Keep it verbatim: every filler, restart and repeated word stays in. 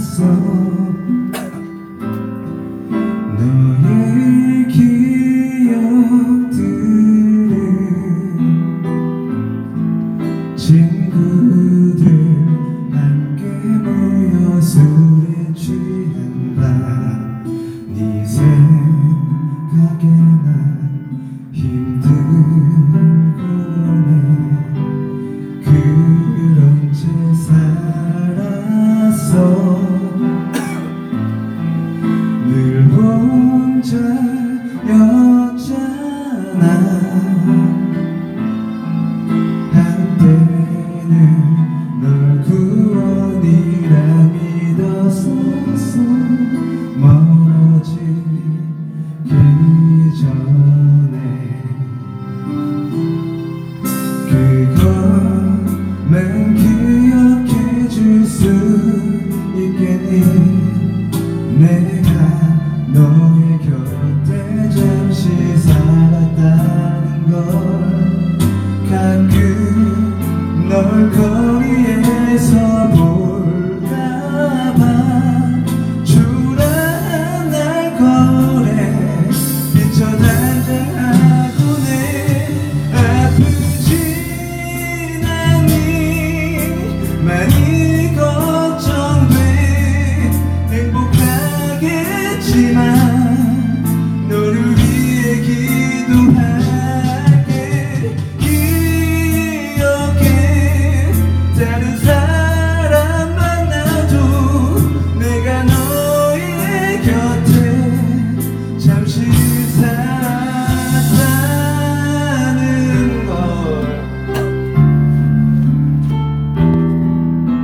살았어. 너의 기억들은 친구들 함께 모여 술에 취한 밤 네 생각에 난 힘들고네. 그런 채 살았어. 늘 혼자였잖아. 한때는 널 구원이라 믿었었어. 멀어지기 전에 그것만 기억해 줄 수 있겠니? 내가 너의 곁에 잠시 살았다는 걸.